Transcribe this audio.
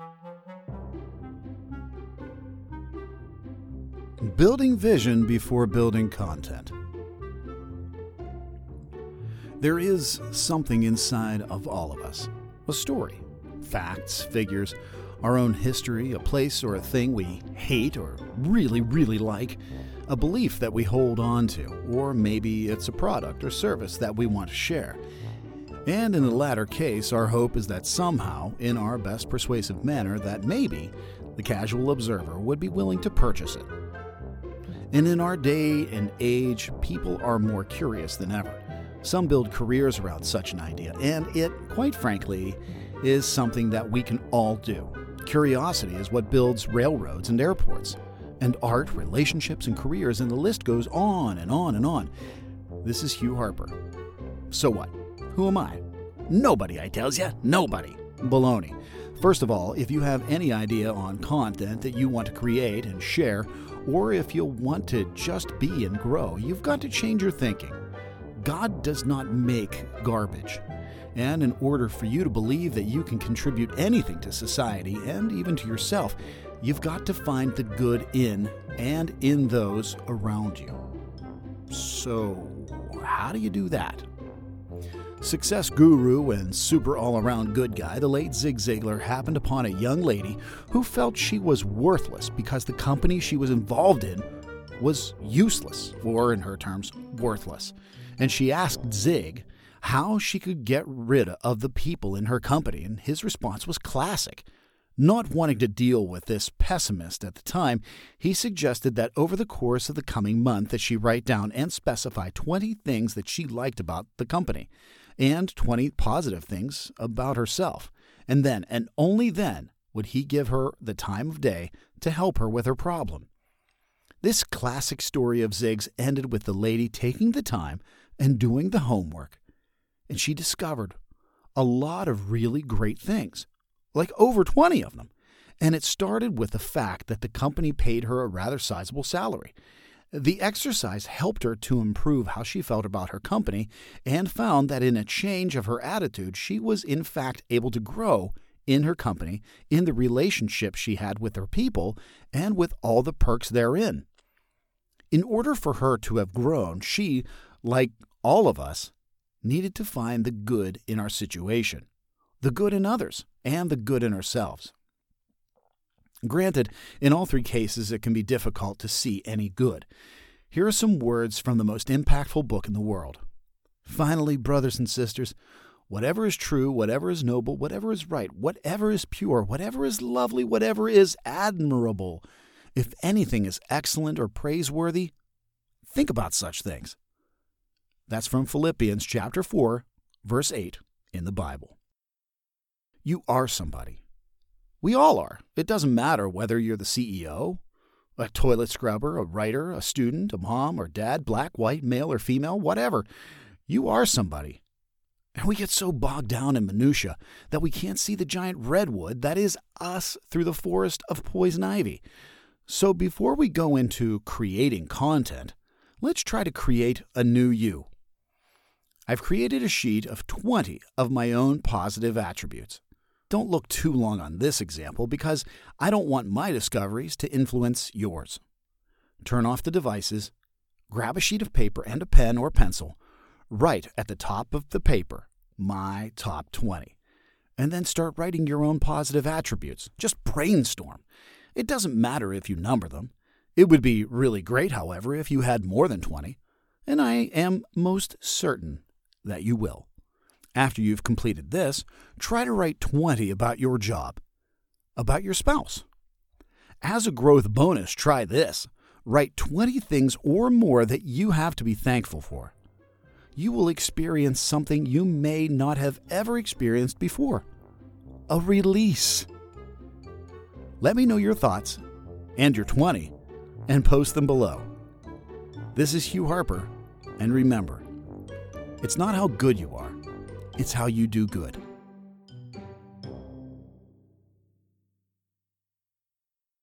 Building vision before building content. There is something inside of all of us. A story, facts, figures, our own history, a place or a thing we hate or really, really like, a belief that we hold on to, or maybe it's a product or service that we want to share. And in the latter case, our hope is that somehow, in our best persuasive manner, that maybe the casual observer would be willing to purchase it. And in our day and age, people are more curious than ever. Some build careers around such an idea, and it, quite frankly, is something that we can all do. Curiosity is what builds railroads and airports, and art, relationships, and careers, and the list goes on and on and on. This is Hugh Harper. So what? Who am I? Nobody, I tells ya. Nobody. Baloney. First of all, if you have any idea on content that you want to create and share, or if you want to just be and grow, you've got to change your thinking. God does not make garbage. And in order for you to believe that you can contribute anything to society and even to yourself, you've got to find the good in and in those around you. So, how do you do that? Success guru and super all-around good guy, the late Zig Ziglar, happened upon a young lady who felt she was worthless because the company she was involved in was useless, or in her terms, worthless. And she asked Zig how she could get rid of the people in her company, and his response was classic. Not wanting to deal with this pessimist at the time, he suggested that over the course of the coming month that she write down and specify 20 things that she liked about the company, and 20 positive things about herself. And then, and only then, would he give her the time of day to help her with her problem. This classic story of Zig's ended with the lady taking the time and doing the homework. And she discovered a lot of really great things, like over 20 of them. And it started with the fact that the company paid her a rather sizable salary. The exercise helped her to improve how she felt about her company and found that in a change of her attitude, she was in fact able to grow in her company, in the relationship she had with her people, and with all the perks therein. In order for her to have grown, she, like all of us, needed to find the good in our situation, the good in others, and the good in ourselves. Granted, in all three cases, it can be difficult to see any good. Here are some words from the most impactful book in the world. Finally, brothers and sisters, whatever is true, whatever is noble, whatever is right, whatever is pure, whatever is lovely, whatever is admirable, if anything is excellent or praiseworthy, think about such things. That's from Philippians chapter 4, verse 8 in the Bible. You are somebody. We all are. It doesn't matter whether you're the CEO, a toilet scrubber, a writer, a student, a mom or dad, black, white, male or female, whatever. You are somebody. And we get so bogged down in minutia that we can't see the giant redwood that is us through the forest of poison ivy. So before we go into creating content, let's try to create a new you. I've created a sheet of 20 of my own positive attributes. Don't look too long on this example because I don't want my discoveries to influence yours. Turn off the devices, grab a sheet of paper and a pen or pencil, write at the top of the paper, my top 20, and then start writing your own positive attributes. Just brainstorm. It doesn't matter if you number them. It would be really great, however, if you had more than 20, and I am most certain that you will. After you've completed this, try to write 20 about your job, about your spouse. As a growth bonus, try this. Write 20 things or more that you have to be thankful for. You will experience something you may not have ever experienced before. A release. Let me know your thoughts and your 20 and post them below. This is Hugh Harper, and remember, it's not how good you are, it's how you do good.